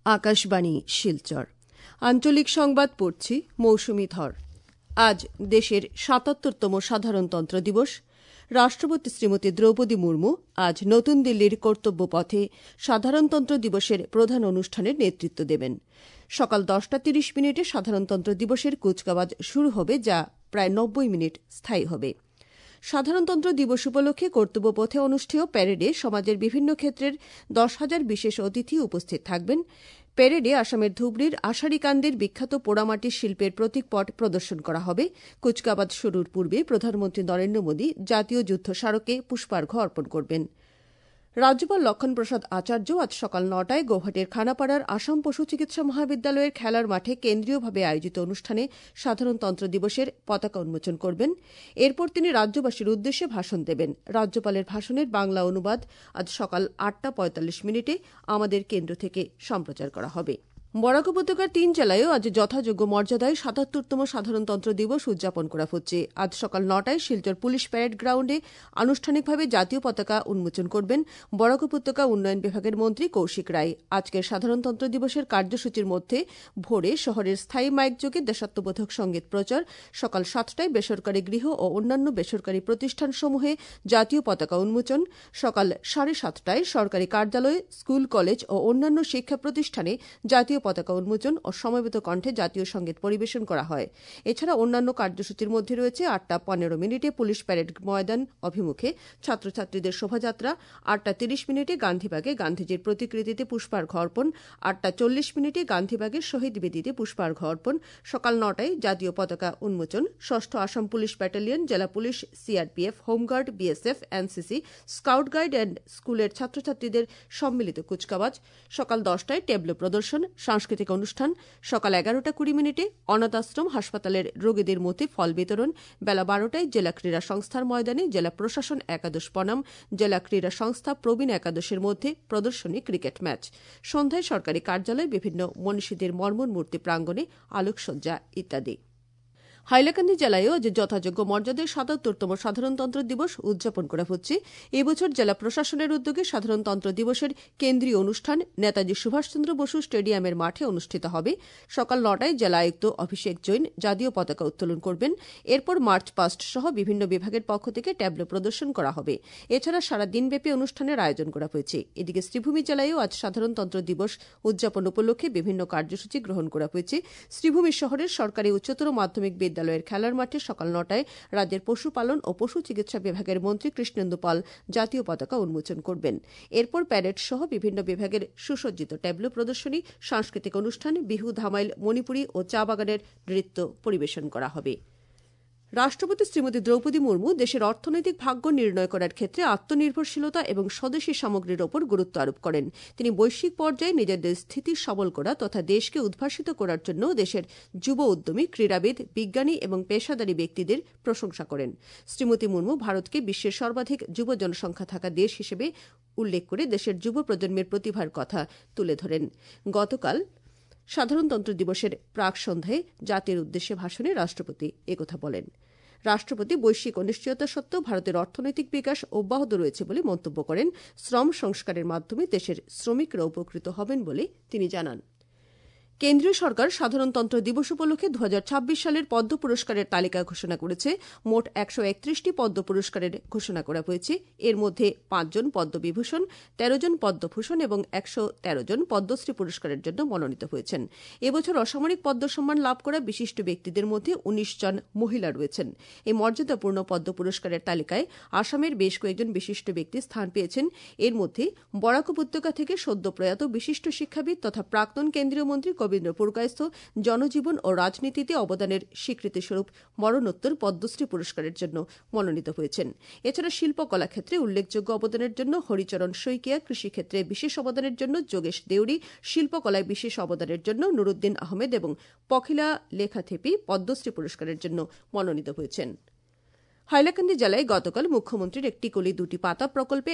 আকাশবাণী শিলচর আঞ্চলিক সংবাদ পড়ছি মৌসুমী ধর। আজ দেশের ৭৭তম সাধারণতন্ত্র দিবস। রাষ্ট্রপতি শ্রীমতী দ্রৌপদী মুর্মু আজ নতুন দিল্লির কর্তব্যপথে সাধারণতন্ত্র দিবসের প্রধান অনুষ্ঠানের নেতৃত্ব দেবেন। সকাল ১০টা ৩০ সাধারণতন্ত্র দিবসের কুচকাওয়াজ শুরু হবে, যা প্রায় ৯০ মিনিট স্থায়ী হবে। সাধারণতন্ত্র দিবস উপলক্ষে কর্তব্যপথে অনুষ্ঠেয় প্যারেডে সমাজের বিভিন্ন ক্ষেত্রের ১০,০০০ বিশেষ অতিথি উপস্থিত থাকবেন। প্যারেডে আসামের ধুবড়ীর আষাঢ়িকান্দির বিখ্যাত পোড়ামাটির শিল্পের প্রতীকপট প্রদর্শন করা হবে। কুচকাওয়াজ শুরুর পূর্বে প্রধানমন্ত্রী নরেন্দ্র মোদী জাতীয় যুদ্ধ স্মারকে পুষ্পার্ঘ অর্পণ করবেন। রাজ্যপাল লক্ষণপ্রসাদ আচার্য আজ সকাল ৯টায় গৌহাটির খানাপাড়ার আসাম পশু চিকিৎসা মহাবিদ্যালয়ের খেলার মাঠে কেন্দ্রীয়ভাবে আয়োজিত অনুষ্ঠানে সাধারণতন্ত্র দিবসের পতাকা উন্মোচন করবেন। এরপর তিনি রাজ্যবাসীর উদ্দেশ্যে ভাষণ দেবেন। রাজ্যপালের ভাষণের বাংলা অনুবাদ আজ সকাল ৮টা ৪৫ আমাদের কেন্দ্র থেকে সম্প্রচার করা হবে। বরাক উপত্যকার ৩ জেলায়ও আজ যথাযোগ্য মর্যাদায় ৭৭তম সাধারণতন্ত্র দিবস উদযাপন করা হচ্ছে। আজ সকাল ৯টায় শিলচর পুলিশ প্যারেড গ্রাউন্ডে আনুষ্ঠানিকভাবে জাতীয় পতাকা উন্মোচন করবেন বরাক উপত্যকা উন্নয়ন বিভাগের মন্ত্রী কৌশিক রায়। আজকের সাধারণতন্ত্র দিবসের কার্যসূচির মধ্যে ভোরে শহরের স্থায়ী মাইকযোগে দেশাত্মবোধক সঙ্গীত প্রচার, সকাল ৭টায় বেসরকারি গৃহ ও অন্যান্য বেসরকারি প্রতিষ্ঠানসমূহে জাতীয় পতাকা উন্মোচন, সকাল ৭:৩০টায় সরকারি কার্যালয়, স্কুল, কলেজ ও অন্যান্য শিক্ষা প্রতিষ্ঠানে জাতীয় পতাকা উন্মোচন ও সমবেত কণ্ঠে জাতীয় সঙ্গীত পরিবেশন করা হয়। এছাড়া অন্যান্য কার্যসূচির মধ্যে রয়েছে ৮টা ১৫ পুলিশ প্যারেড ময়দান অভিমুখে ছাত্রছাত্রীদের শোভাযাত্রা, ৮টা ৩০ গান্ধীবাগে গান্ধীজির প্রতিকৃতিতে পুষ্পার্ঘ অর্পণ, ৮টা ৪০ গান্ধীবাগের শহীদ বেদিতে পুষ্পার্ঘ অর্পণ, সকাল ৯টায় জাতীয় পতাকা উন্মোচন, ৬ষ্ঠ আসাম পুলিশ ব্যাটালিয়ন, জেলা police, CRPF, home guard, BSF, NCC, scout guide and স্কুলের ছাত্রছাত্রীদের সম্মিলিত কুচকাওয়াজ, সকাল ১০টায় ট্যাবলো প্রদর্শন, সাংস্কৃতিক অনুষ্ঠান, সকাল ১১টা ২০ অনাথ আশ্রম হাসপাতালের রোগীদের মধ্যে ফল বিতরণ, বেলা ১২টায় জেলা ক্রীড়া সংস্থার ময়দানে জেলা প্রশাসন একাদশ বনাম জেলা ক্রীড়া সংস্থা প্রবীণ একাদশের মধ্যে প্রদর্শনী ক্রিকেট ম্যাচ, সন্ধ্যায় সরকারি কার্যালয়, বিভিন্ন মনীষীদের মর্মর মূর্তি প্রাঙ্গণে আলোকসজ্জা ইত্যাদি। হাইলাকান্দি জেলায়ও আজ যথাযোগ্য মর্যাদায় ৭৭তম সাধারণতন্ত্র দিবস উদযাপন করা হচ্ছে। এবছর জেলা প্রশাসনের উদ্যোগে সাধারণতন্ত্র দিবসের কেন্দ্রীয় অনুষ্ঠান নেতাজি সুভাষচন্দ্র বসু স্টেডিয়ামের মাঠে অনুষ্ঠিত হবে। সকাল ৯টায় জেলা আয়ুক্ত অভিষেক জৈন জাতীয় পতাকা উত্তোলন করবেন। এরপর মার্চ পাস্ট সহ বিভিন্ন বিভাগের পক্ষ থেকে ট্যাবলো প্রদর্শন করা হবে। এছাড়া সারা দিনব্যাপী অনুষ্ঠানের আয়োজন করা হয়েছে। এদিকে শ্রীভূমি জেলায়ও আজ সাধারণতন্ত্র দিবস উদযাপন উপলক্ষে বিভিন্ন কার্যসূচি গ্রহণ করা হয়েছে। শ্রীভূমি শহরের সরকারি উচ্চতর মাধ্যমিক বিদ্যালয়ের খেলার মাঠে সকাল ৯টায় রাজ্যের পশুপালন ও পশু চিকিৎসা বিভাগের মন্ত্রী কৃষ্ণেন্দু পাল জাতীয় পতাকা উন্মোচন করবেন। এরপর প্যারেড সহ বিভিন্ন বিভাগের সুসজ্জিত ট্যাবলো প্রদর্শনী, সাংস্কৃতিক অনুষ্ঠান, বিহু, ধামাইল, মণিপুরী ও চা বাগানের নৃত্য পরিবেশন করা হবে। রাষ্ট্রপতি শ্রীমতী দ্রৌপদী মুর্মু দেশের অর্থনৈতিক ভাগ্য নির্ণয় করার ক্ষেত্রে আত্মনির্ভরশীলতা এবং স্বদেশী সামগ্রীর ওপর গুরুত্ব আরোপ করেন। তিনি বৈশ্বিক পর্যায়ে নিজেদের স্থিতি সবল করা তথা দেশকে উদ্ভাসিত করার জন্য দেশের যুব উদ্যমী, ক্রীড়াবিদ, বিজ্ঞানী এবং পেশাদারী ব্যক্তিদের প্রশংসা করেন। শ্রীমতী মুর্মু ভারতকে বিশ্বের সর্বাধিক যুব জনসংখ্যা থাকা দেশ হিসেবে উল্লেখ করে দেশের যুব প্রজন্মের প্রতিভার কথা তুলে ধরেন। গতকাল সাধারণতন্ত্র দিবসের প্রাক সন্ধ্যায় জাতির উদ্দেশ্যে ভাষণে রাষ্ট্রপতি একথা বলেন। রাষ্ট্রপতি বৈশ্বিক অনিশ্চয়তা সত্ত্বেও ভারতের অর্থনৈতিক বিকাশ অব্যাহত রয়েছে বলে মন্তব্য করেন। শ্রম সংস্কারের মাধ্যমে দেশের শ্রমিকরা উপকৃত হবেন বলে তিনি জানান। কেন্দ্রীয় সরকার সাধারণতন্ত্র দিবস উপলক্ষে ২০২৬ সালের পদ্ম পুরস্কারের তালিকা ঘোষণা করেছে। মোট ১৩১টি পদ্ম পুরস্কারের ঘোষণা করা হয়েছে। এর মধ্যে ৫ জন পদ্মবিভূষণ, ১৩ জন পদ্মভূষণ এবং ১১৩ জন পদ্মশ্রী পুরস্কারের জন্য মনোনীত হয়েছেন। এবছর অসামরিক পদ্ম সম্মান লাভ করা বিশিষ্ট ব্যক্তিদের মধ্যে ১৯ জন মহিলা রয়েছেন। এই মর্যাদাপূর্ণ পদ্ম পুরস্কারের তালিকায় আসামের বেশ কয়েকজন বিশিষ্ট ব্যক্তি স্থান পেয়েছেন। এর মধ্যে বরাক উপত্যকা থেকে সদ্য প্রয়াত বিশিষ্ট শিক্ষাবিদ তথা প্রাক্তন কেন্দ্রীয় মন্ত্রী কবীন্দ্র পুরকায়স্থ জনজীবন ও রাজনীতিতে অবদানের স্বীকৃতিস্বরূপ মরণোত্তর পদ্মশ্রী পুরস্কারের জন্য মনোনীত হয়েছেন। এছাড়া শিল্পকলা ক্ষেত্রে উল্লেখযোগ্য অবদানের জন্য হরিচরণ শইকিয়া, কৃষিক্ষেত্রে বিশেষ অবদানের জন্য যোগেশ দেউরি, শিল্পকলায় বিশেষ অবদানের জন্য নুরুদ্দিন আহমেদ এবং পখিলা লেখাথেপি পদ্মশ্রী পুরস্কারের জন্য মনোনীত হয়েছেন। হাইলাকান্দি জেলায় গতকাল মুখ্যমন্ত্রীর একটি কলি দুটি পাতা প্রকল্পে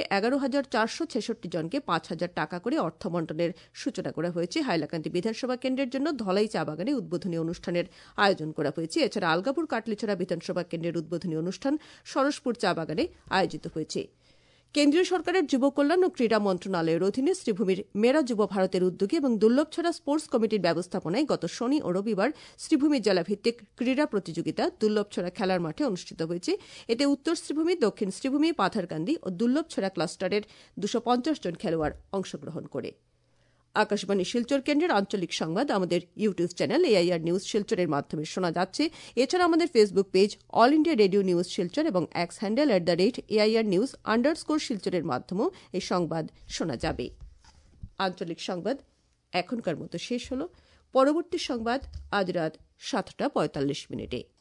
১১,৪৬৬ জনকে ৫,০০০ টাকা করে অর্থ বণ্টনের সূচনা করা হয়েছে। হাইলাকান্দি বিধানসভা কেন্দ্রের জন্য ধলাই চা বাগানে উদ্বোধনী অনুষ্ঠানের আয়োজন করা হয়েছে। এছাড়া আলগাপুর কাটলিছড়া বিধানসভা কেন্দ্রের উদ্বোধনী অনুষ্ঠান সরসপুর চা বাগানে আয়োজিত হয়েছে। কেন্দ্রীয় সরকারের যুব কল্যাণ ও ক্রীড়া মন্ত্রণালয়ের অধীনে শ্রীভূমির মেরা যুব ভারতের উদ্যোগে এবং দুর্লভছড়া স্পোর্টস কমিটির ব্যবস্থাপনায় গত শনি ও রবিবার শ্রীভূমি জেলাভিত্তিক ক্রীড়া প্রতিযোগিতা দুর্লভছড়া খেলার মাঠে অনুষ্ঠিত হয়েছে। এতে উত্তর শ্রীভূমি, দক্ষিণ শ্রীভূমি, পাথারকান্দি ও দুর্লভছড়া ক্লাস্টারের 250 জন খেলোয়াড় অংশগ্রহণ করে। আকাশবাণী শিলচর কেন্দ্রের আঞ্চলিক সংবাদ আমাদের ইউটিউব চ্যানেল এআইআর নিউজ শিলচরের মাধ্যমে শোনা যাচ্ছে। এছাড়া আমাদের Facebook page All India Radio News Silchar এবং এক্স হ্যান্ডেল @AIR নিউজ _শিলচরের মাধ্যমেও এই সংবাদ শোনা যাবে। আঞ্চলিক সংবাদ এখনকার মতো শেষ হল। পরবর্তী সংবাদ আজ রাত 7:45 মিনিটে।